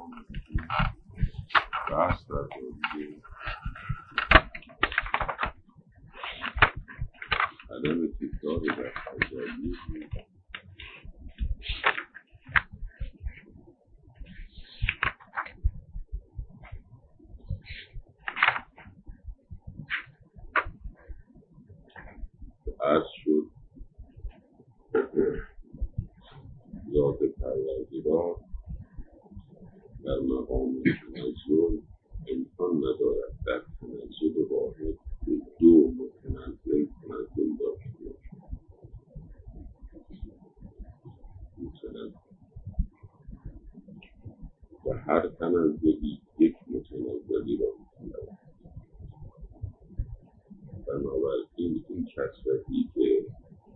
بحث در مورد عدم تکرار در فضایی عرض شد. ذات پروردگار در مقام تنزل امکان ندارد در تنزل واحد به دو متنزل تنزل داشته باشد و هر تنزلی یک متنزلی را می‌طلبد. بنابراین این کثرتی که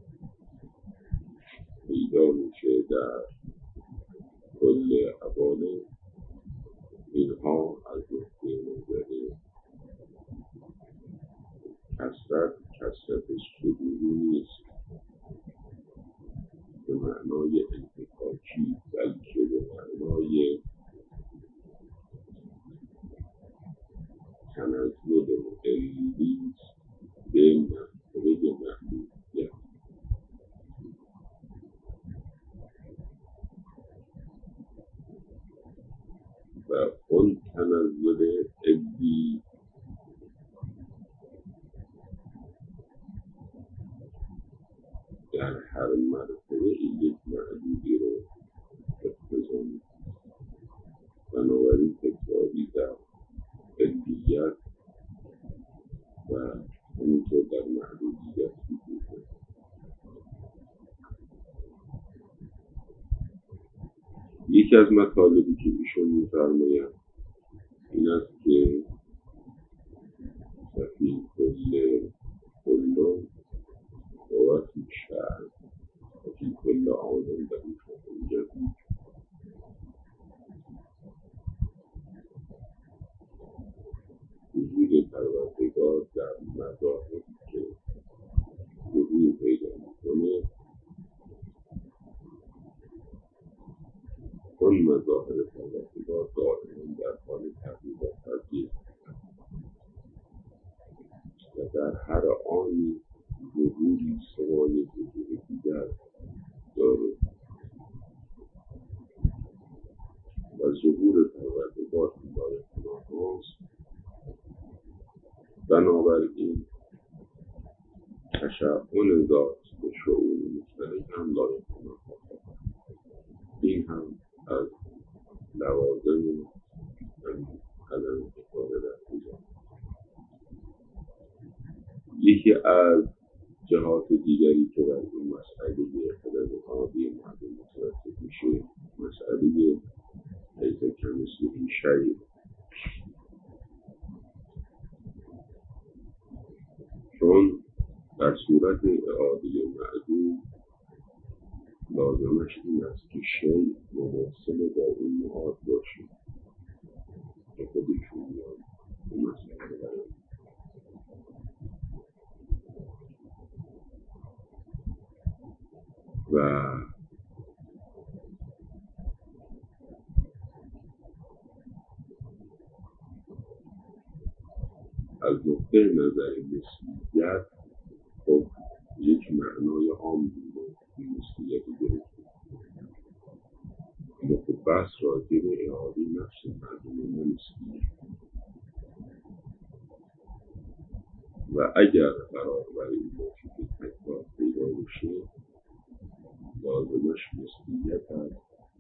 پیدا میشه در کل عوالم، اینها از نقطه نظر کثرت صدوری نیست به معنای انتفاعی، بلکه به معنای تنزل مقلی به محضره محدودیت. و اون تنزل علی در هر مرتبه یک معدودی رو اقتضا می‌کند. بنابراین تکراری در علیت و همینطور در محدودیت وجود دارد. یکی از مطالبی که ایشون می‌فرمایند این است که فی کل و فی شهر و فی کل آدم در این شهر جدید. وجود پروردگار در مظاهری که ظهور پیدا می‌کنه، اون مظاهر پروردگار دائما در حال تغییر و تبدیل و در هر آنی ظهوری سوای ظهور دیگر داره و ظهور پروردگار این لایق‌الله است. بنابراین تشعن ذات به شعور مختلف هم لایق‌الله است. این هم از لوازم عدم تکرار در ایجاد. یکی از جهات دیگری که بر این مسئله عدم عادی معدوم متوسط میشه، مسئله حیث کمثله شیء. چون در صورت اعاده معدوم لازمش این است که شیء مواصل با اون معاد باشه که خودشون میاد این مسئله برای و از نقطه نظر نسبیت خب یک معنای عام بود این نسبیت گرفت. اما خب بحث راجع به اعاده نفس مردم نسبیت و اگر قرار برای این باشه که تکرار پیدا بشه لازمش نسبیت هست.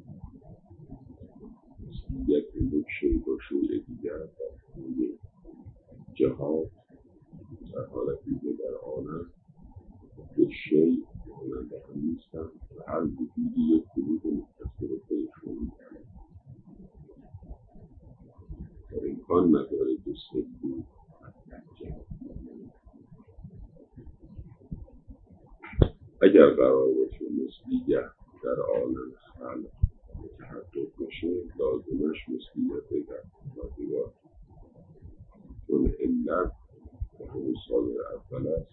نسبیت یک شیء با شیء دیگر در همه جهات در حالتی که در عالم یک شیء مانند هم نیستند و هر وجودی یک وجود متصل خودشون می‌کنند و امکان نداره که سلبی اگر قرار باشه نسبیت در عالم خلق متحقق بشه لازمش نسبیت در پروردگار، چون علت و همون صادر اول است.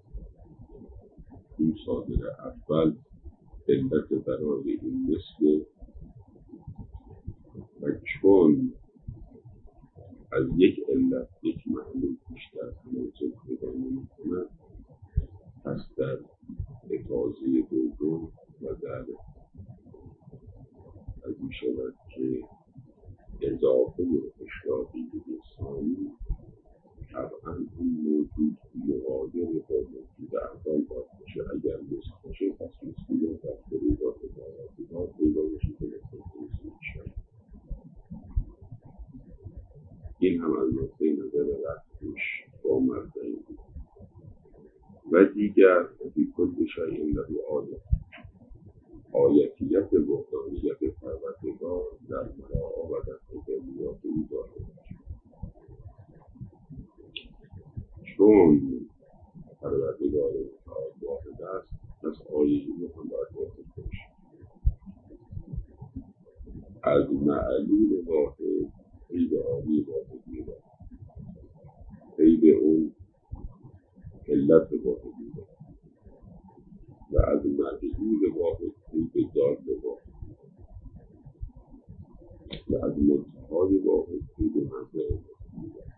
این صادر اول علت برای این مثل و چون از یک علت یک معلول بیشتر تناسب پیدا نمی‌کند، پس در افاضه دوم و در از این شود که اضافه اشراقی ثانی طبعا این موجود مقادر با موجود اول باید باشه. اگر نسخ باشه پس نسخیات در فروضات باید پیدا باشه که نسخ میشه. این هم از نقطه نظر رفتش با مبدأ بود. و دیگر فی کل شیء له آیه، آیتیت وحدانیت پروردگار در مراعا و در تجلیات او ظاهر میشه. چون پروردگار متعال واحد است، پس آیه او هم باید واحد باشه. از معلول واحد پی به آیه واحد می‌برد، پی به اون علت واحد می‌برد و از معلول واحد پی به دال واحد و از منتهای واحد پی به منزل واحد می‌برد.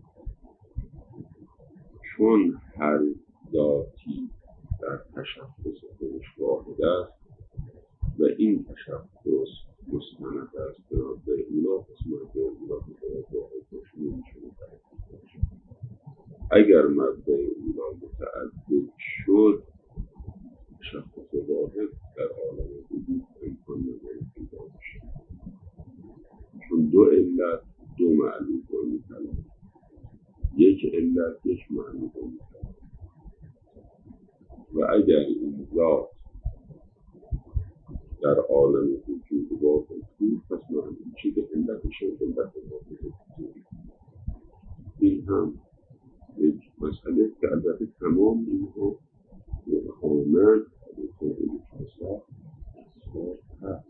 چون هر ذاتی در تشخص خودش واحد است و این تشخص مستند است به مبدأ اولا، پس مبدأ اولا باید واحد باشه، نمی‌تونه تعدد باشه. اگر مبدأ اولا متعدد شد، تشخص واحد در عالم وجود امکان نداره پیدا بشه، چون دو علت دو معلول رو می‌طلبه، یک علت یک معلول رو می‌طلبه. و اگر این ذات در عالم وجود واحد بود، پس معلوم چیز علتش علت واحد بود. این هم یک مسئله که البته تمام اینها آمد به طور اصلاح هست.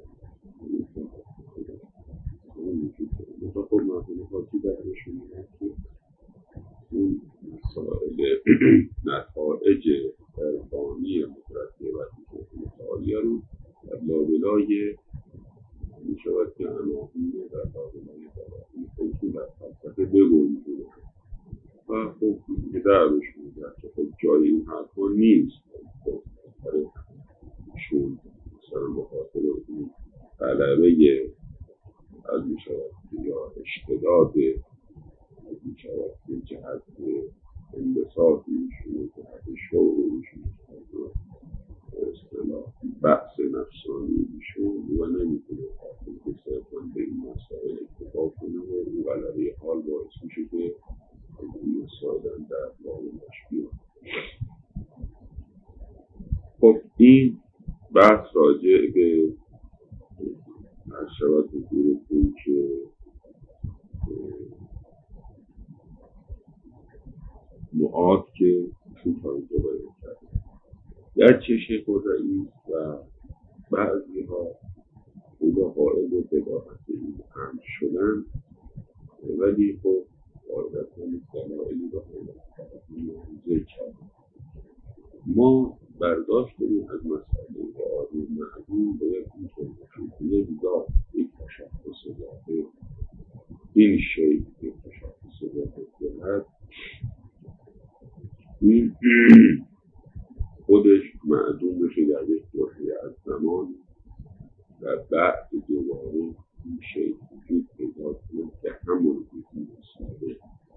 خب مردم خاطی درشون میاد که اون مسائل نتایج عرفانی مترتبه بر متعالیه رو در لابلای میشود که عناوین در لابلای براهین خودشون در فلسفه بگنجونه و خب که درش میگرد که خب جای این حرفا نیست. خب چون مثلا مخاطر اون طلبه از میشود یا اشتداد از میشود که جهت انبساط میشونه، جهت شوق میشونه، اصطلاح بحث نفسانی میشون و نمیتونه حاصل که صرفا به این مسائل اتفاق کنه و این غلبه حال باعث میشه که این مسائل در معلومش بیاد. خب این بحث راجع به شود حضورتون که معاد که چون تاریخ رو باید کرد در چشه خود رئیس و بعضی ها خدا قائل و بداهت این هم شدن، ولی خب قاعدتا دلایلی را موضع کرد. ما برداشت کنیم از مسئله آدم معلوم باید این کنیم که یک ذات یک تشخص واحد این شیء یک تشخص واحد دارد، این خودش معدوم بشه در یک برهه از زمان و بعد دوباره این شیء وجود پیدا کنه که همون وجود ساده.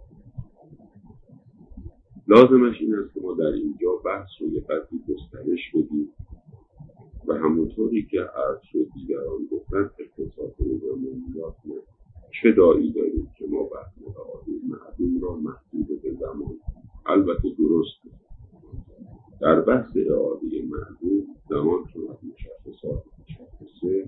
لازمش این است که ما در اینجا بحث رو یه قدری گسترش بدیم و همونطوری که عرض شد دیگران گفتن اختصاص نظامیات نه. چه دایی داریم که ما بحث معدوم را محدود به زمان؟ البته درست در بحث اعاده معدوم زمان چون از مشخصات مشخصه،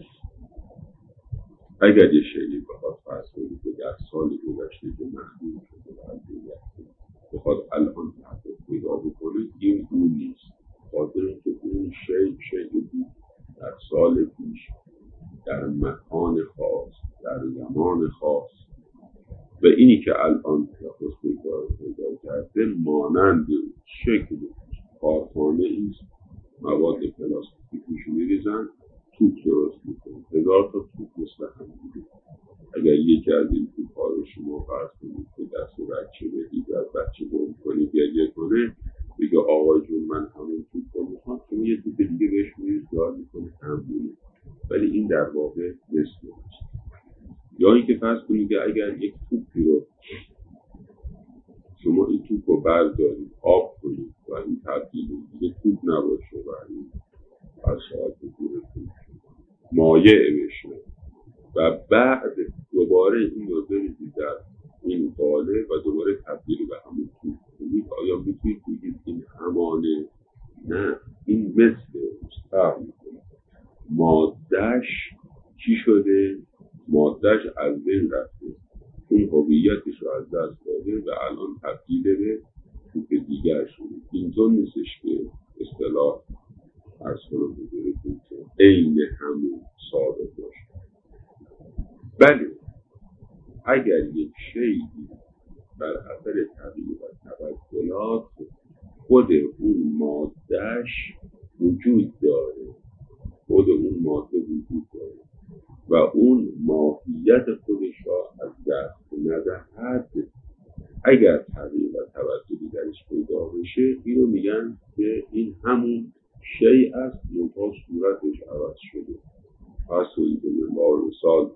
اگر یه شیئی بخواد فرض کنید که در سال گذشته که معدوم شده و بخواد الان تحقیق پیدا بکنه، این اون نیست. خاطر اینکه اون شیء بود در سال پیش در مکان خاص در زمان خاص و اینی که الان تحقیق پیدا کرده مانند شکل کارخانه ایست، مواد پلاستیکی توش میریزن، توپ درست میکنن، 1000 تا توپ مثل هم یکی از این توپ‌ها رو شما فرض کنید که دست بچه بدید و بچه گم کنید گریه کنه، بگه آقای جون من همون توپ رو میخوام، شما یه توپ دیگه بهش میرید دار میکنه همونی. ولی این در واقع مثل است. یا اینکه فرض کنید که اگر یک توپی رو شما این توپ رو بردارید آب کنید و این تبدیل دیگه توپ نباشه و این از ساعت دورتون مایع بشه و بعد دوباره این رو بریزید در این باله و دوباره تبدیل به همون توپ کنید، آیا میتونید بگید این همانه؟ نه، این مثل فرق میکنه. مادهش چی شده؟ مادهش از بین رفته، اون هویتش رو از دست داده و الان تبدیل به توپ دیگر شده. اینطور نیستش که اصطلاح ارز کنم بزرگتون که عین همون ثابت باشه. بله اگر یک شیئی بر اثر تغییر و تبدلات خود اون مادهش وجود داره، خود اون ماده وجود داره و اون ماهیت خودش را از دست ندهد، اگر تغییر و تبدلی درش پیدا بشه، اینو میگن که این همون شیء است منتها صورتش عوض شده. پس این مثال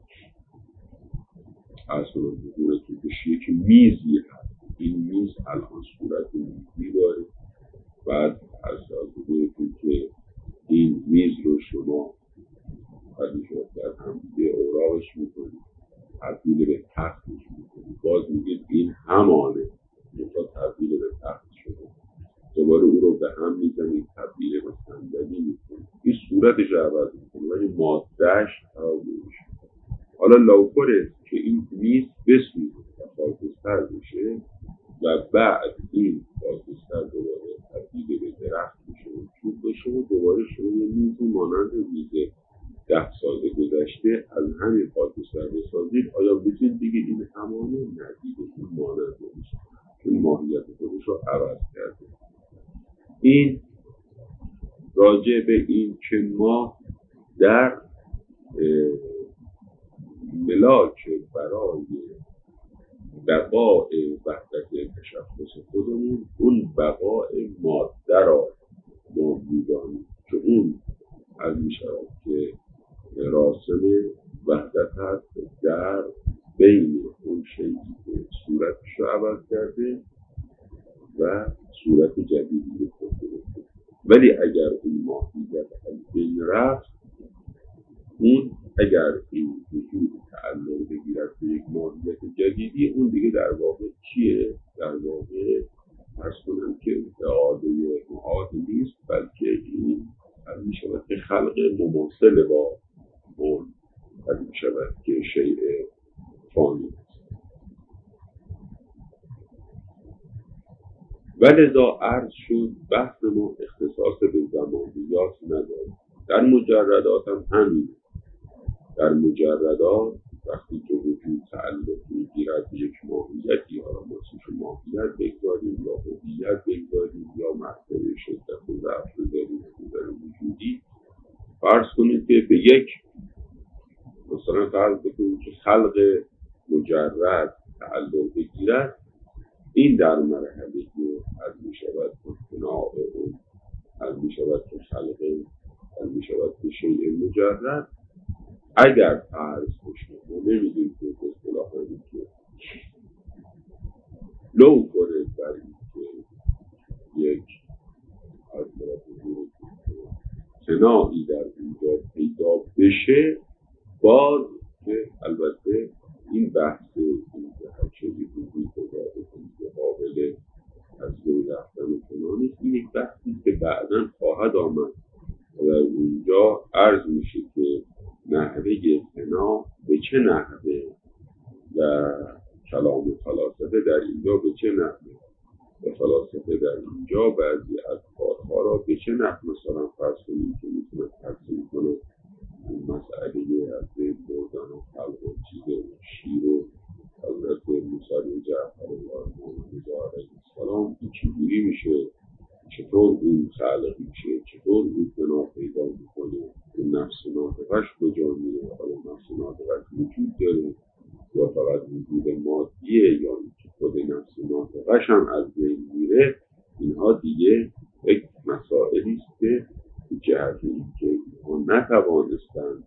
اصلا حضورتون بشه که میزی هست، این میز الان صورت میزی داره. بعد از حضورتون که این میز رو شما خیلی شد در هم دیگه اوراقش میکنید، تبدیل به تختش میکنید، باز میگید این همانه تا تبدیل به تخت شده، دوباره او رو به هم میزنید تبدیل به صندلی میکنید، این صورتش رو عوض میکنید ولی مادهش عوض میشه. حالا لاوکوره که این میز بسوزه و خاکستر بشه و بعد این خاکستر دوباره تبدیل به درخت بشه و چوب بشه و دوباره شما یه میز مانند میز 10 سال گذشته از همین خاکستر بسازید، آیا بتونید بگید این همانه؟ ندیده، این مانند نیست، چون ماهیت خودش رو عوض کرده. این راجع به این که ما در ملاک برای بقای وحدت تشخص خودمون اون بقای ماده را ما می‌دانیم که اون از می‌شود که راسم وحدت هست در بین اون شیئی که صورتش رو عوض کرده و صورت جدیدی خود گرفته. ولی اگر اون ماهیت از بین رفت، اون اگر این وجود تعلق بگیرد به یک ماهیت جدیدی، اون دیگه در واقع چیه؟ در واقع فرض کنم که اعاده معاد نیست، بلکه این از می‌شود که خلق مماثل با اون از می‌شود که شیء فانی است. ولذا عرض شد بحث ما اختصاص به زمانیات نداره. در مجردات هم همین. در مجردات وقتی که وجود تعلق میگیرد به یک ماهیتی، حالا ما اسمش ماهیت بگذاریم یا هویت بگذاریم یا مرتبه شدت و ضعف بذاریم در وجودی، فرض کنید که به یک مثلا فرض بکنید که خلق مجرد تعلق بگیرد، این در مرحله که از میشود اقتناع اون از میشود که خلق از میشود که شیء مجرد اگر فرض بشه ما نمیدونیم که اصطلاح هایی که لو کنه در این که یک از طرف تناعی در اینجا پیدا بشه، باز که البته این بحث این که هرچه وجود که قابل از روی رفتن و تنانیست، این یک بحثی که بعداً خواهد آمد و در اونجا عرض میشه که نحوه تناع به چه نحوه و کلام فلاسفه در اینجا به چه نحوه و فلاسفه در اینجا بعضی از کارها را به چه نحوه مثلا فرض کنیم که میتونه تقسیم کنه مسئله از بین بردن و خلق و چیز و شیر و حضرت موسی جعفر الله علیه السلام این چجوری میشه، چطور اون خلق میشه، چطور اون بنا پیدا میکنه، اون نفس ناطقش کجا میره، حالا نفس ناطقش وجود داره یا فقط وجود مادیه یا اینکه خود نفس ناطقش هم از بین میره، اینها دیگه یک مسائلی است که به جهت اینکه اینها نتوانستند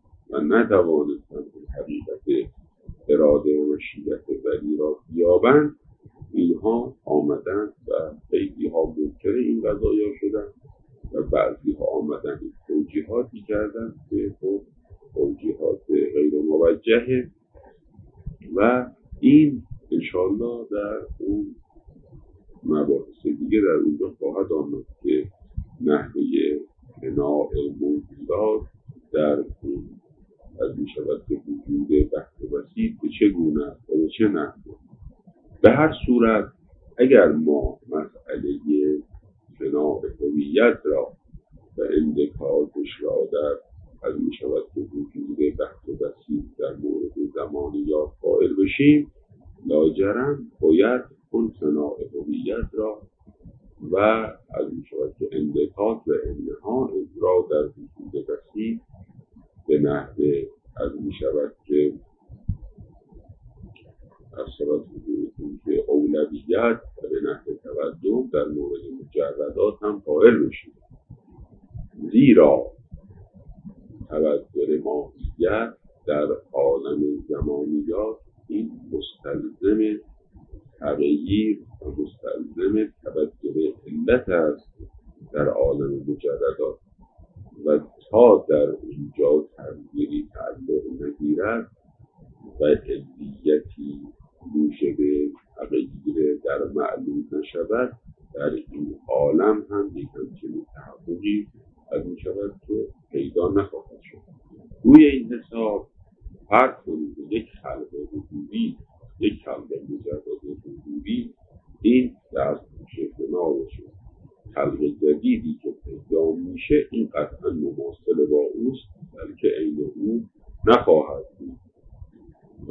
حقیقت اراده و مشیت ولی را بیابند، اینها آمدند و خیلی ها منکر این قضایا شدند و بعضی ها آمدند توجیهاتی کردند که توجیهات غیر موجهه و این انشاءالله در اون مباحث دیگه در اونجا خواهد آمد که نحوه قناع موجودات در اون از می شود که وجود بحث وسیع به چه گونه و به چه نحوه. به هر صورت اگر ما مسئله قناع هویت را و اندکارش را در از می شود که وجود بحث وسیع در مورد زمانیات قائل بشیم، لاجرم باید اون قناع هویت را و از می شود که اندکاک و انها را در وجود وسیع به نحوه از می شود که از صورت وجودتون که اولویت و به نحوه تقدم در مورد مجردات هم قائل بشیم. زیرا تبدل ماهیت در عالم زمانیات این مستلزم تغییر و مستلزم تبدل علت است در عالم مجردات و تا در اینجا تغییری تعلق نگیرد و علیتی موجب تغییر در معلوم نشود، در این عالم هم یک همچنین تحققی از می شود که پیدا نخواهد شد. روی این حساب فرض کنید یک خلق وجودی، یک خلق مجرد وجودی این دست شکل ناباشه. خلق جدیدی که پیدا میشه این قطعا مماثل با اوست بلکه عین او نخواهد بود و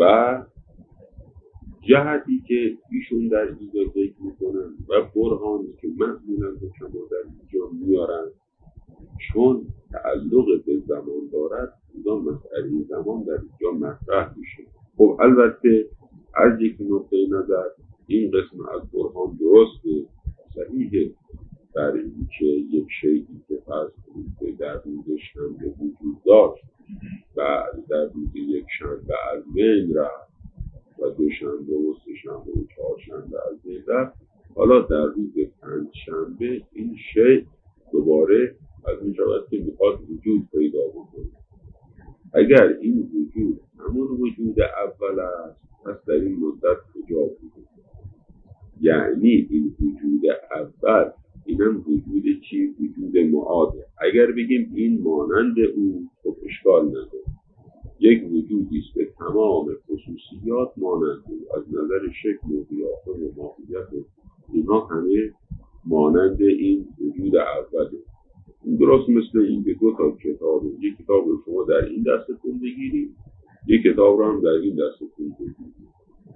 جهتی که ایشون در اینجا ذکر میکنن و برهانی که معمولا به شما در اینجا میارن چون تعلق به زمان دارد، اون مسئله زمان در اینجا مطرح میشه. خب البته از یک نقطه نظر این قسم از برهان درسته، صحیحه، در اینکه یک شیئی که فرض کنید در روز شنبه وجود داشت و در روز یک شنبه از بین رفت و دوشنبه و سه‌شنبه و چهارشنبه از بین رفت، حالا در روز پنجشنبه این شیء دوباره از این شود که میخواد وجود پیدا بکنه. اگر این وجود همون وجود اول است پس در این مدت کجا بوده؟ یعنی این وجود اول اینم وجود چی؟ وجود معاده. اگر بگیم این مانند او خب اشکال نداره، یک وجودی است به تمام خصوصیات مانند او، از نظر شکل و قیافه و ماهیت اینها همه مانند این وجود اوله. درست مثل این که دو تا کتاب، یک کتاب رو شما در این دستتون بگیرید، یک کتاب رو هم در این دستتون بگیرید.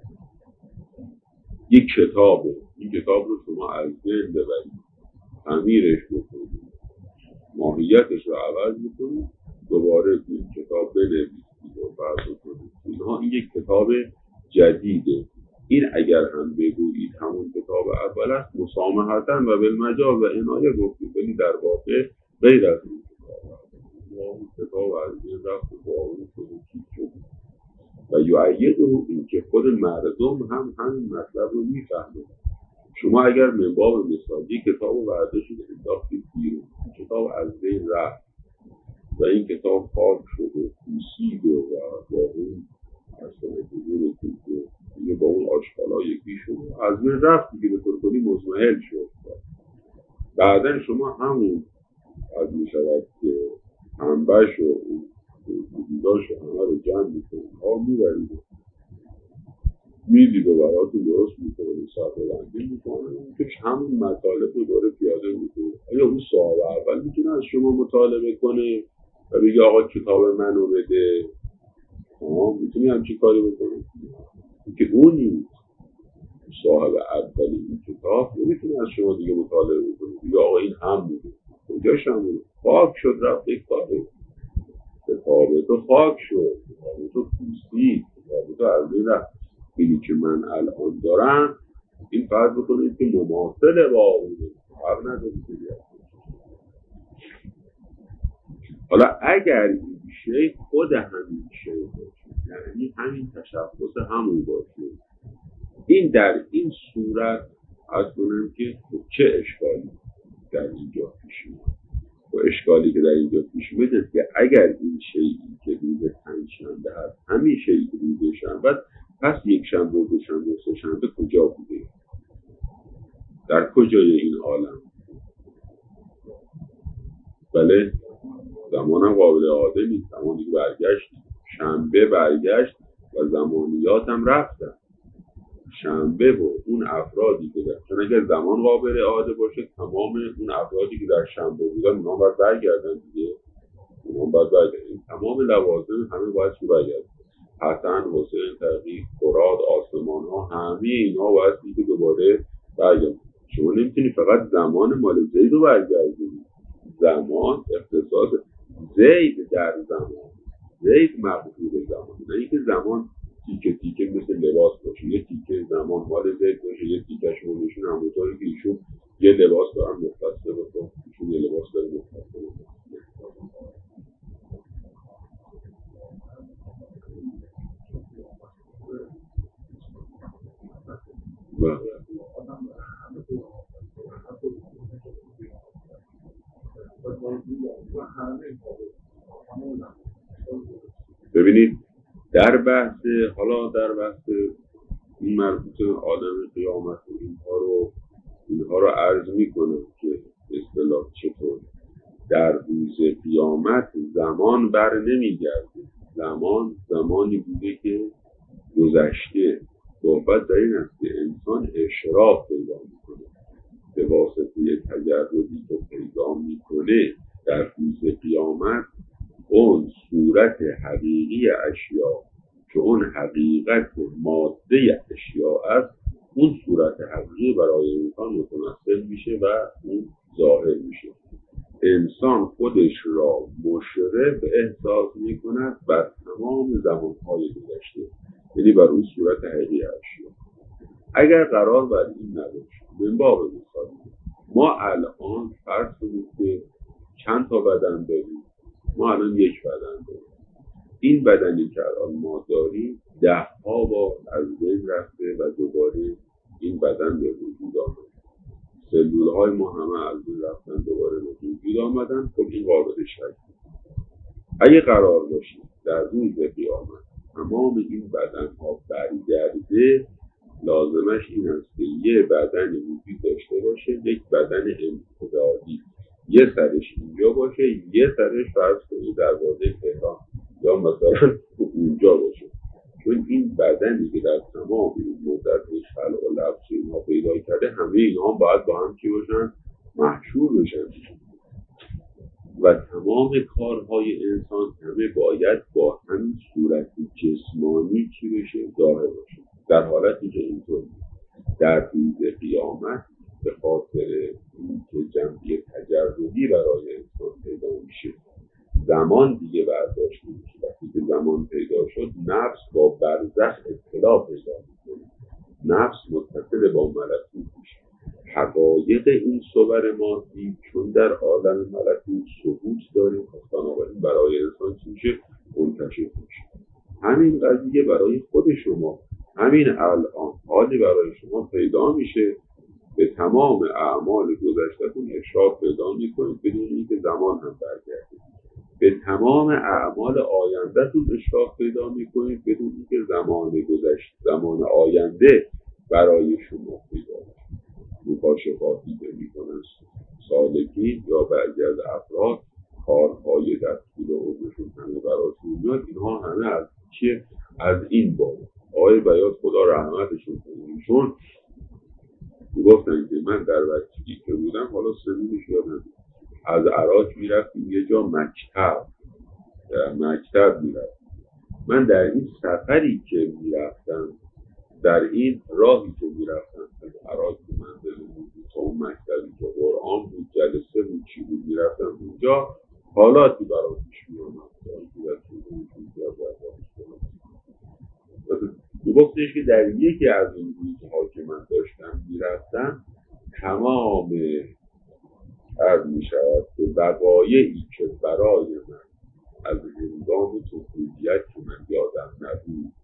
یک کتاب، این کتاب رو شما از بین ببرید، تعمیرش بکنید، ماهیتش رو عوض بکنید، دوباره این کتاب بنویسید و فرض کنید. اینها این یک کتاب جدیده. این اگر هم بگویید همون کتاب اول است مسامحتاً و بالمجاز و عنایه گفتید، ولی در واقع غیر از این کتاب از بین رفت و باقی شد و یعیده این که خود مردم هم همین مطلب رو میفهمند. شما اگر من باب مثال یک کتاب رو برداشتید انداختید بیرون، کتاب از بین رفت و این کتاب پاک شد و پوسید و با اون اصلا حضور که دیگه با اون آشکالا یکی شد از بین رفت دیگه، به طور کلی مزمحل شد. بعدن شما همون از می شود که انبش و وجوداش همه رو جمع میکنید، میبرید میدید و براتون درست میکنید، صرف بندی میکنید که همون مطالب رو داره پیاده میکنید. اگه اون صاحب اول میتونه از شما مطالبه کنه و بگه آقا کتاب منو بده، میتونی همچی کاری بکنید که اون نیست. صاحب اول این کتاب نمیتونه از شما دیگه مطالبه بکنه، بگه آقا این هم بوده، کجاش هم بوده، خاک شد رفت یک کاره، کتاب تو خاک شد، کتاب تو پوسید، کتاب تا از این رفت. اینی که من الان دارم این فرض بکنید که مماثله با اون فرق نداره. حالا اگر این شی خود همین شی باشه، یعنی همین تشخص همون باشه، این در این صورت از کنم که چه اشکالی در اینجا پیش میاد. و اشکالی که در اینجا پیش میاد که اگر این شیئی که روز پنجشنبه هست همین شیئی که روز شنبه است، پس یک شنبه و دو شنبه و سه شنبه کجا بوده؟ در کجای این عالم؟ بله، زمانم قابل اعاده نیست. زمانی که برگشت شنبه برگشت و زمانیات هم رفتن. شنبه و اون افرادی که در چون اگر زمان قابل اعاده باشه تمام اون افرادی که در شنبه بودن اونا باید برگردن دیگه. اونا باید برگردن. این تمام لوازم همه باید چی برگردن؟ حسن، حسین، تقی، فراد، آسمان ها، همه اینا باید دیگه دوباره برگردن. شما نمیتونی فقط زمان مال زید رو برگردونی. زمان اختصاص زید در زمان، زید مقبول زمان، نه اینکه زمان تیکه تیکه مثل لباس باشه. یه تیکه زمان مال زید باشه، یه تیکه شما نشون همونطوری که ایشون یه لباس دارن مختصه باشه، ایشون یه لباس داره مختصه باشه. ببینید در بحث این مربوط عالم قیامت و اینها رو عرض میکنم که اصطلاح چطور در روز قیامت زمان بر نمیگرده. زمانی بوده که گذشته. صحبت در این است که انسان اشراف پیدا میکنه به واسطه تجردی که پیدا میکنه در روز قیامت. اون صورت حقیقی اشیا که اون حقیقت ماده اشیا است، اون صورت حقیقی برای انسان متمثل میشه و اون ظاهر میشه. انسان خودش را مشرف احساس میکند بر تمام زمانهای گذشته، یعنی بر اون صورت حقیقی اشیا. اگر قرار بر این نباشه، من باب مثال ما الان فرض کنید که چند تا بدن داریم. ما الان یک بدن داریم. این بدنی که الان ما داریم 10 بار از بین رفته و دوباره این بدن به وجود آمده. سلولهای ما همه از بین رفتن دوباره به وجود آمدن. خب این قابل شک. اگه قرار باشه در روز قیامت تمام این بدنها برگرده، لازمش این است که یه بدن وجود داشته باشه، یک بدن انفرادی، یه سرش اینجا باشه، یه سرش فرض کنید دروازه تهران یا مثلا اونجا باشه. چون این بدنی که در تمام این مدت خلق و لبس اینها پیدا کرده، همه اینها باید با هم چی باشن؟ محشور بشن. و تمام کارهای انسان همه باید با همین صورت جسمانی چی بشه؟ ظاهر باشه. در حالتی که اینطور در روز قیامت به خاطر اینکه جنبه تجردی برای انسان پیدا میشه، زمان دیگه برداشت میشه. وقتی که زمان پیدا شد، نفس با برزخ اطلاع پیدا میکنه. نفس متصل با ملکوت میشه. حقایق این صور مادی چون در عالم ملکوت ثبوت داره، بنابراین برای انسان چی میشه؟ منکشف میشه. همین قضیه برای خود شما همین الان حالی برای شما پیدا میشه، به تمام اعمال گذشته‌تون اشراف پیدا میکنید بدون اینکه زمان هم برگرده. به تمام اعمال آینده‌تون اشراف پیدا میکنید بدون اینکه زمان آینده برای شما پیدا بشه. مکاشفاتی که میکنن سالکین یا بعضی از افراد کارهای در طول عمرشون همه براشون میاد. اینها همه از چیه؟ از این باب. آقای بیات خدا رحمتشون کنه، ایشون گفتن که من در بچگی که بودم، حالا سنینش یادم، از عراق میرفتیم یه جا مکتب میرفتم. من در این سفری که میرفتم، در این راهی که میرفتم از عراق که منزل بود تا اون مکتبی که قرآن بود، جلسه بود، چی بود، میرفتم اونجا حالاتی برای پیش میامد گفتش که در یکی از این روزها که من داشتم میرفتم تمام عرض میشود که وقایعی که برای من از هنگام طفولیت که من یادم نبود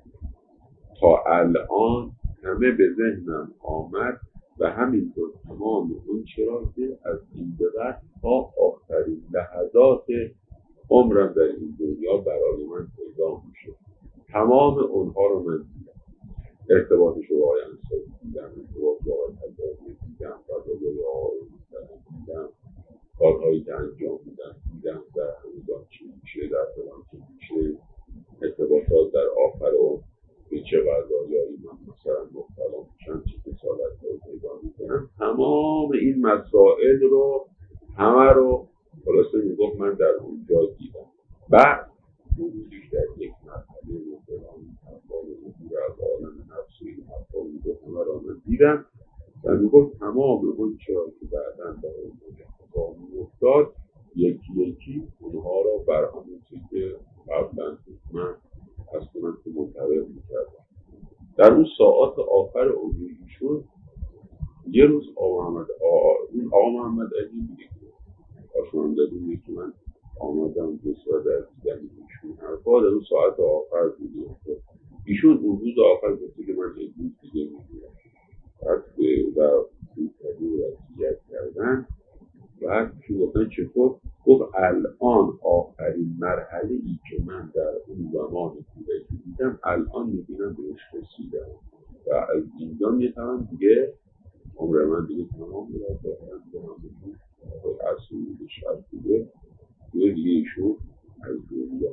تا الان همه به ذهنم آمد و همینطور تمام اون چرا که از این به بعد تا آخرین لحظات عمرم در این دنیا برای من پیدا میشه. تمام اونها رو من دیدم. ارتباط شما انسانی دیدم، ارتباط با تجاری دیدم، فضای آقای دیدم، کارهایی که انجام دیدم در همون چی میشه، در فلان چی میشه، ارتباطات در آخر اون به چه غذایایی من مثلا مبتلا میشم، چه کسالت رو پیدا میکنم. تمام این مسائل رو همه رو خلاصه میگفت من در اونجا دیدم. بعد ورودیش در یک مرحله مبتلانی تفاهم عبور از عالم نفس این حرفا میگفت همه را من دیدم و میگفت تمام اون چرا که بعدا در اون اتفاق میافتاد یکی یکی اونها را بر همون چیزی که قبلا من از کنم که منتظر میکردم. در اون ساعات آخر عمر ایشون یه روز آقا محمد علی میگه آشمان دادیم که من آمدم بسیار در دیدن ایشون حرفا در اون ساعت آخر بودیم. ایشون اون روز آخر گفته که من یک روز دیگه میگیرم و روی رسیت کردن و که گفتن چطور؟ گفت الان آخرین مرحله ای که من در اون زمان کودکی دیدم الان میبینم بهش رسیدم و از اینجا میتونم دیگه عمر من دیگه تمام میرد دارم بکنم اصلی شرط دیگه ایشون از دنیا.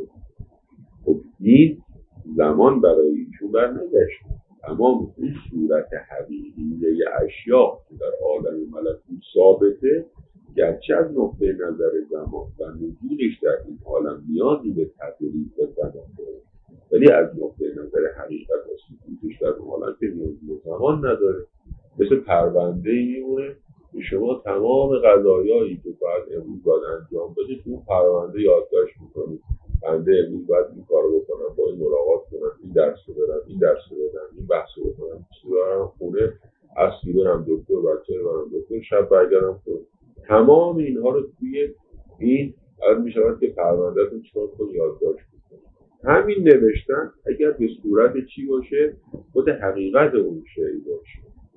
خب این زمان برای ایشون برنگشت. تمام این صورت حقیقیه اشیا که در عالم ملکوت ثابته گرچه از نقطه نظر زمان و نزولش در این عالم نیازی به تغییر بدن داره ولی از نقطه نظر حقیقت و سکوتش در اون عالم که نیازی به زمان نداره. مثل پرونده میمونه که شما تمام قضایایی که باید امروز باید انجام بدید اون پرونده یادداشت میکنید. بنده امروز باید این کارو بکنم، با این ملاقات کنم، این درس رو برم، این درس رو بدم، این بحث رو بکنم، برم خونه، اصلی برم دکتر، بچه برم دکتر، شب برگردم خونه. تمام اینها رو توی این از میشود که پروندهتون چون کن یادداشت میکنید. همین نوشتن اگر به صورت چی باشه خود حقیقت اون شیء باشه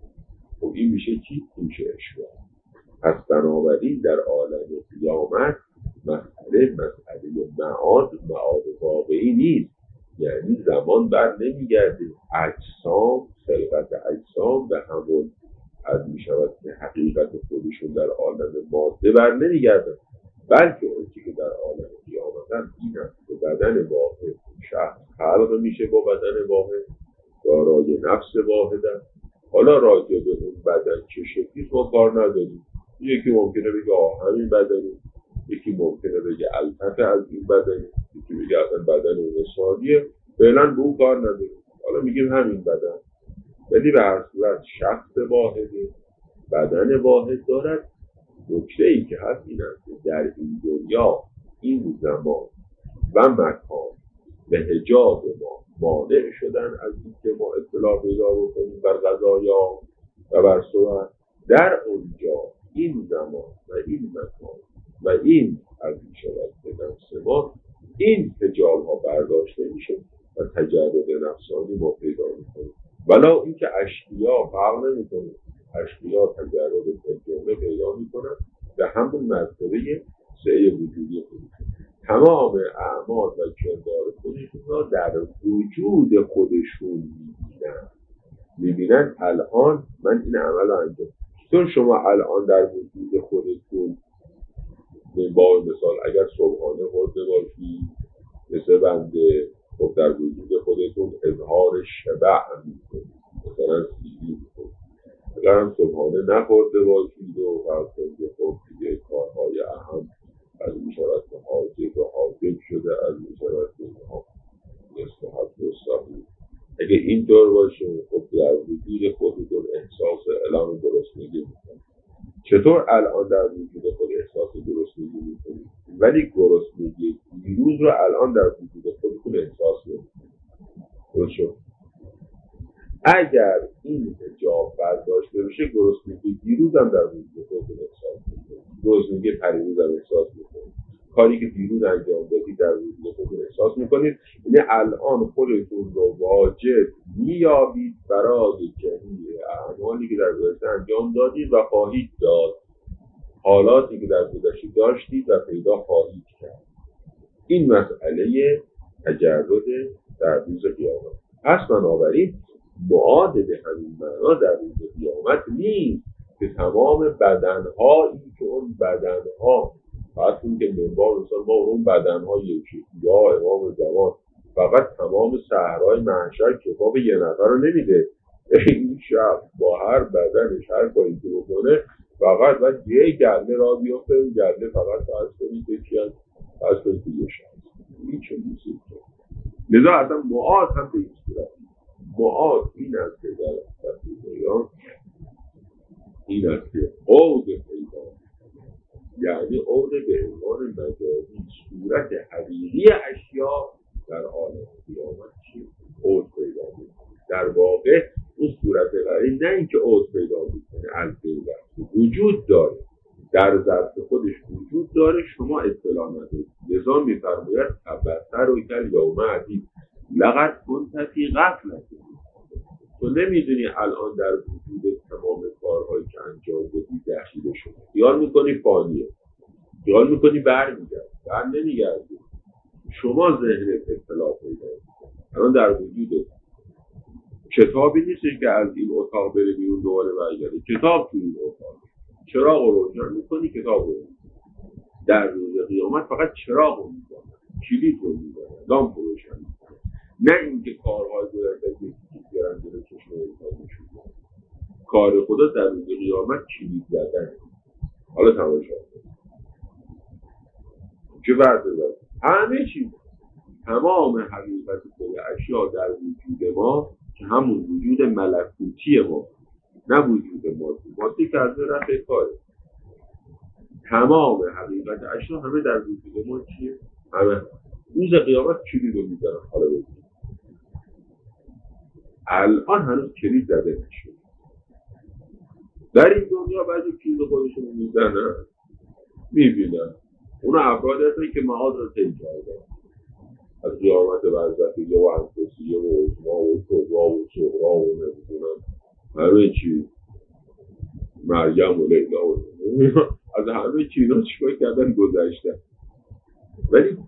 خب این میشه چی؟ این میشه اشیا. پس بنابراین در عالم قیامت مسئله معاد واقعی نیست. یعنی زمان بر نمیگرده، اجسام خلقت اجسام به همون از میشود که حقیقت خودشون در عالم ماده بر نمیگرده، بلکه اونچه که در عالم قیامت این است که بدن واحد شخص خلق میشه با بدن واحد دارای نفس واحد است. حالا راجع به اون بدن چه شکلی ما کار نداریم. یکی ممکنه بگه همین بدنه، یکی ممکنه بگه البته از این بدنه، یکی بگه اصلا بدن انسانیه، فعلا به اون کار نداریم، حالا میگیم همین بدن. ولی به هر صورت شخص واحده، بدن واحد دارد. نکته ای که هست این است که در این دنیا این زمان و مکان به حجاب ما مانع شدن از اینکه ما اطلاع پیدا بکنیم بر قضایا و بر صورت. در اونجا این زمان و این مکان و این از این شود به نفس ما این حجاب ها برداشته میشه و تجرد نفسانی ما پیدا میکنیم. ولی اینکه اشقیا فرق نمیکنه، اشقیا تجرد تجربه پیدا میکنن به همون مرتبه سعی وجودی خودشون. تمام اعمال و کردار خودشون را در وجود خودشون میبینن. الان من این عمل رو انجام، چون شما الان در وجود خودتون با مثال اگر صبحانه خورده باشی مثل بنده خب در وجود خودتون اظهار شبع میکنید، مثلا سیدی میکنید. اگر هم صبحانه نخورده باشید و فرسنده خب دیگه کارهای اهم از میشود که حاجب و حاجب شده، از میشود که مستحب و صحیح. اگه این طور باشه خب در وجود خودتون احساس اعلام گرسنگی میکنید. چطور الان در وجود خود احساس گرسنگی میکنید ولی گرسنگی دیروز رو الان در وجود خودتون احساس نمیکنید؟ درست شد؟ اگر این حجاب برداشته بشه گرسنگی دیروز هم در وجود خودتون احساس میکنید، گرسنگی پریروز هم احساس میکنید، کاری که دیروز انجام دادید در وجود خودتون احساس میکنید. یعنی الان خودتون رو واجد میابید برای جمعی اعمالی که در گذشته انجام دادید و خواهید داد، حالاتی که در گذشته داشتید و پیدا خواهید کرد. این مسئله تجرد در روز قیامت. پس بنابراین معاد به همین معنا در روز قیامت نیست که تمام بدنهایی که اون بدنها فقط اون که منبار مثلا ما اون بدنهای یکی یا امام زمان فقط تمام صحرای محشر کفاف یه نفر رو نمیده. این شب با هر بدنش هر کاری که بکنه فقط باید یه گله را بیافته، اون گله فقط فرض کنید یکی از فرض کنید که یه شب این چه موسیقی. لذا اصلا معاد هم به این صورت، معاد این است که در تفریدیان این است که عود پیدا، یعنی عود به عنوان مجازی صورت حقیقی اشیا در عالم قیامت چی؟ عود پیدا بود. در واقع اون صورت غیری نه اینکه عود پیدا میکنه، از بین رفته، وجود داره، در ظرف خودش وجود داره، شما اطلاع ندارید. لذا میفرماید تبصر و کل یوم عدید لقد کنت فی غفلة. تو نمیدونی الان در وجود تمام کارهایی که انجام دادی دخیل شده. خیال میکنی فانیه، خیال میکنی برمیگرد، نمیگردی. شما ذهنت اطلاع پیدا کنید. الان در وجود کتابی نیست که از این اتاق بره بیرون دوباره برگرده، کتاب تو این اتاق، چراغ رو روشن میکنی کتاب رو. در روز قیامت فقط چراغ رو میکنه، کلید رو میکنه، لامپ رو روشن میکنه، نه اینکه کارهای گذشته که بیارن جلوی چشم انسان نشون میده. کار خدا در روز قیامت کلید زدن. حالا تماشا چه وضعه؟ همه چیز، تمام حقیقت کل اشیا در وجود ما که همون وجود ملکوتی ما، نه وجود مادی که از رفع کاره. تمام حقیقت اشیا همه در وجود ما چیه؟ همه روز قیامت کلید رو میزنن. حالا بگید الان هنوز کلید زده نشد. در این دنیا بعضی کلید خودشون رو میزنن، میبینن اون افراد هستن که معاد رو طی کردن، از قیامت برزخیه و انفسیه و عظما و کبرا و صغرا و نمیدونم همه چیز، مریم و لیلا و از همه چیزا چیکار کردن گذشتن. ولی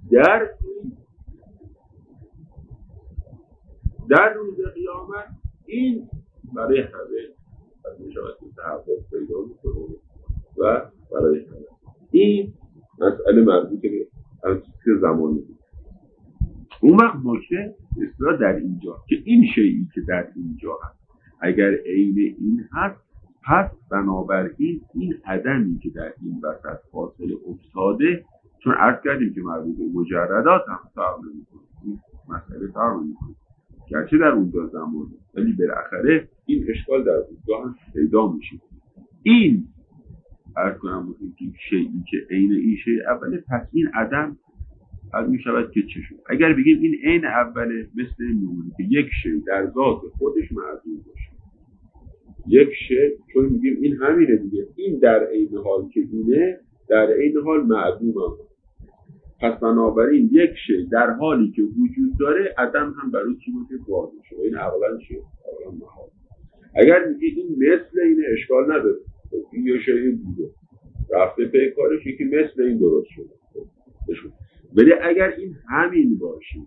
در روز قیامت این برای همه از میشود که تحقیق پیدا میکنه و برای همه این مسئله مربوط به از چه زمانی بود. اون وقت نکته اصلا در اینجا که این شیئی که در اینجا هست اگر عین این هست، پس بنابراین این عدمی که در این وسط فاصله افتاده، چون عرض کردیم که مربوط به مجردات هم فرق نمی‌کنه، این مسئله فرق نمی‌کنه گرچه در اونجا زمانه، ولی بالاخره این اشکال در اونجا هم پیدا میشه. این عرض کنم بودیم که شیئی که عین این شیء اوله، پس این عدم از می شود که چه شد؟ اگر بگیم این عین اوله، مثل این میمونه که یک شیء در ذات خودش معدوم باشه. یک شیء چون میگیم این همینه دیگه، این در عین حال که اینه در عین حال معدوم هم. پس بنابراین یک شیء در حالی که وجود داره عدم هم برای چی باشه؟ واضح شه. این اولا چیه؟ اولا محال. اگر میگی این مثل اینه اشکال نداره، این یه شیء بوده رفته پی کارش یکی مثل این درست شده. ولی اگر این همین باشه،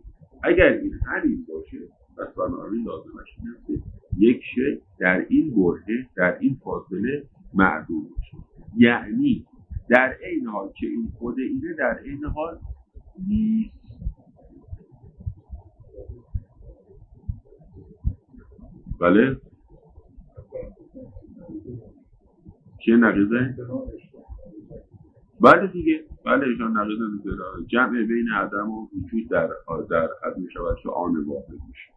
پس بنابراین لازمش اینه یک شیء در این برهه، در این فاصله معدوم باشه. یعنی در این حال که این خود اینه در این حال نیست. بله؟ چیه نقیزه؟ بله دیگه، بله ایشان نقیزه میگه جمع بین عدم و وجود در عدم شود که آن واحد میشه.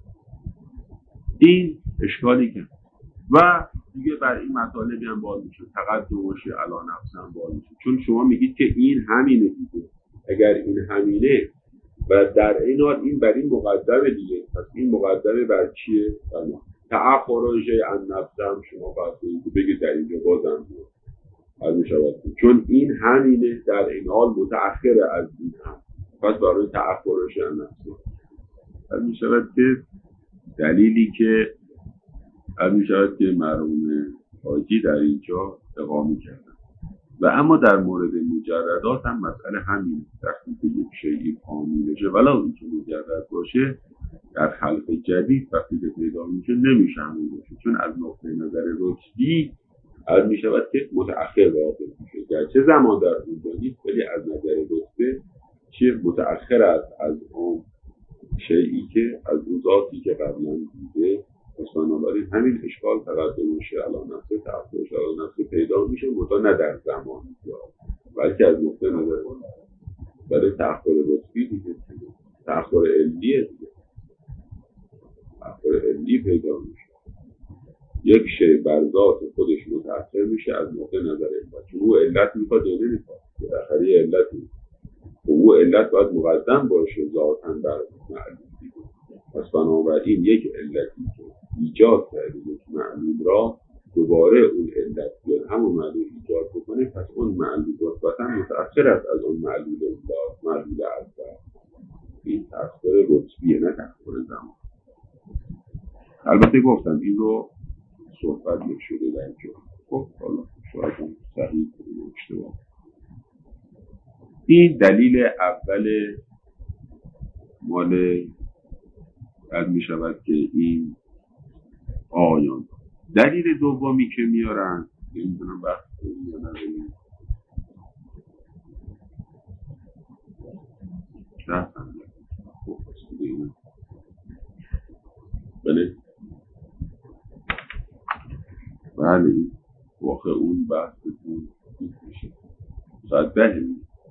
این اشکالی که و دیگه بر این مطالبی هم باز میشه، تقدم باشه علا نفس هم باز میشه، چون شما میگید که این همینه دیگه. اگر این همینه و در این حال این بر این مقدمه دیگه، پس این مقدمه بر چیه؟ تعفر شیء عن نفسه هم شما باید بگید در اینجا بازم از میشود، چون این همینه در این حال متأخر از این هم، پس برای تعفر شیء عن نفسه از میشود که دلیلی که از میشود که مرحوم حاجی در اینجا اقامه کردن. و اما در مورد مجردات هم مسئله همین، وقتی که یک شیئی قانون بشه ولی اینکه مجرد باشه در خلق جدید وقتی که پیدا میشه نمیشه همون باشه، چون از نقطه نظر رتبی از میشود که متأخر واقع میشه، گرچه زمان در اونجا نیست ولی از نظر رتبه چیه متأخر است از اون شیئی که از اون ذاتی که قبلا بوده. پس بنابراین همین اشکال تقدم شیء علی نفسه، تعفر شیء علی نفسه پیدا میشه، منتها نه در زمان بلکه از نقطه نظر برای تأخر رتبی دیگه، تأخر علمیه دیگه، تأخر علمی پیدا میشه. یک شیء بر ذات خودش متأخر میشه از نقطه نظر علت، چون او علت میخواد یا نمیخواد، بالاخره علتی او علت باید مقدم باشه ذاتاً بر معلوم. پس بنابراین یک علتی که ایجاد کرده یک معلوم را دوباره اون علت بیاد همون معلوم ایجاد بکنه، پس اون معلوم رتبتاً متأخر است از اون معلوم اول. این تأخر رتبیه نه تأخر زمان. البته گفتم این رو صحبت نشده در اینجا. خب حالا شاید هم صحیح کنیم اشتباه. این دلیل اول مال از می شود که این آیان. دلیل دومی که میارن نمیدونم بحث کنیم یا نداریم، بله واقع اون بحثتون میشه ساعت 10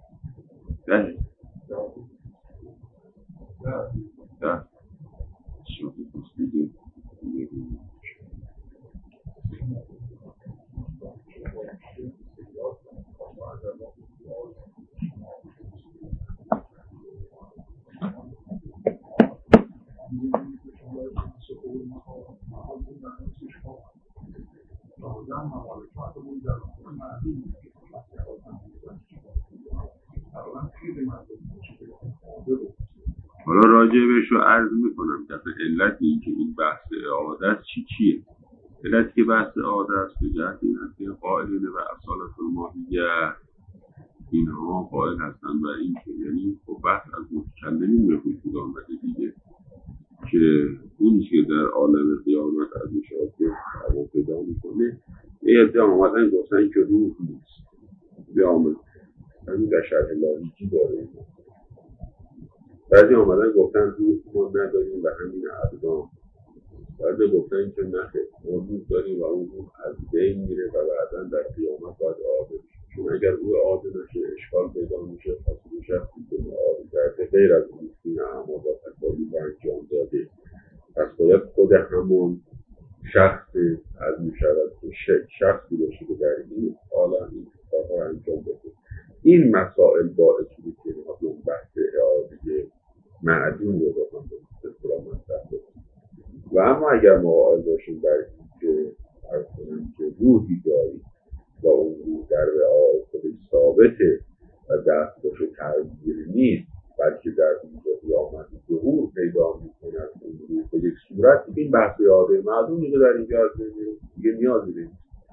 حالا راجع بهش رو عرض میکنم که علت این که این بحث اعاده است چیه؟ علت که بحث اعاده است به جهت این است که قائلین و اصالت الماهیه اینها قائل هستند و این که یعنی بحث از متکلمین به وجود آمده دیگه که اون که در عالم قیامت از مشاهده هوا پیدا میکنه یه عده آمدن گفتن که روح نیست بیامد همین در شرح لاهیجی داره. بعضی آمدن گفتن روح ما نداریم و همین ابدان، بعضی گفتن که نه ما روح داریم و اون روح از بین میره و بعدا در قیامت باید اعاده میشه، چون اگر روح اعاده نشه اشکال پیدا میشه. پس اون شخصی که اعاده کرده غیر از اون سین اعمال و تکالیف انجام داده، پس باید خود همون شخص از میشود شخصی باشه که در این عالم این کارها انجام بده. این مسائل باعث بود که اون بحث اعاده معدوم رو بخوام به اصطلاح مطرح بکنم. و اما اگر ما قائل باشیم در این که عرض کنم که روحی داریم و اون روح در رعای خودش ثابته و دستخوش تغییر نیست، بلکه در اینجا قیامت ظهور پیدا می‌کند اون روح به یک صورت، این بحث اعاده معدوم دیگه در اینجا از دیگه نیازی نیست.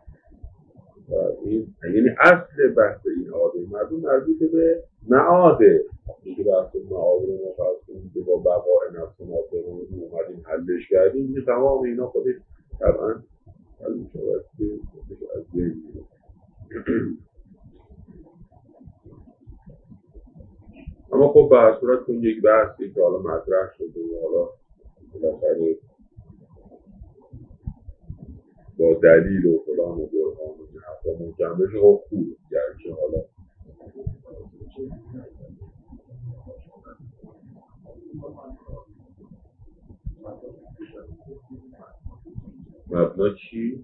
این یعنی اصل بحث این اعاده معدوم مربوط به معاده. اینکه بحث معاد رو ما فرض کنیم که با بقای نفس ناطقون اومدیم حلش کردیم، این تمام اینا خودش طبعا حل میشود که از ذهن میره. اما خب به هر صورت اون یک بحثی که حالا مطرح شده و حالا بالاخره با دلیل و فلان و برهان و حرفا محکم بشه خب خوبه، گرچه حالا مبنا چی؟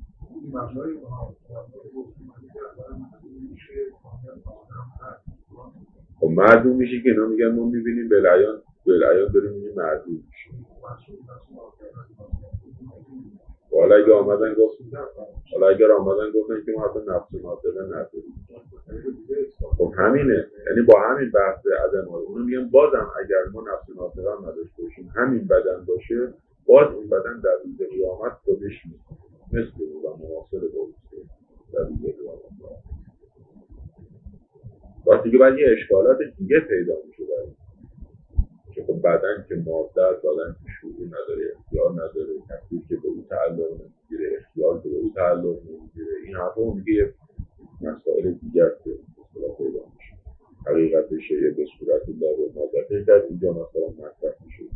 خب معدوم میشه که اینا میگن ما میبینیم بالعیان داریم میگیم معدوم میشه. حالا اگه آمدن گفتن که ما اصلا نفس ناطقه نداریم، خب همینه، یعنی با همین بحث عدم اونو میگم بازم اگر ما نفس ناطقه هم نداشته باشیم همین بدن باشه، باز این بدن در روز قیامت خودش مثل او و مناصر باشه در روز قیامت. وقتی که بعد یه اشکالات دیگه پیدا میشه برای که خب بدن که ماده است، بدن که شعور نداره، اختیار نداره، تکلیف که به او تعلق نمیگیره، اختیار که به او تعلق نمیگیره، این حرفا اون دیگه یه مسائل دیگر که اصطلاح پیدا میشه. حقیقت شیء به صورت لا و مادته در اینجا مثلا مطرح میشه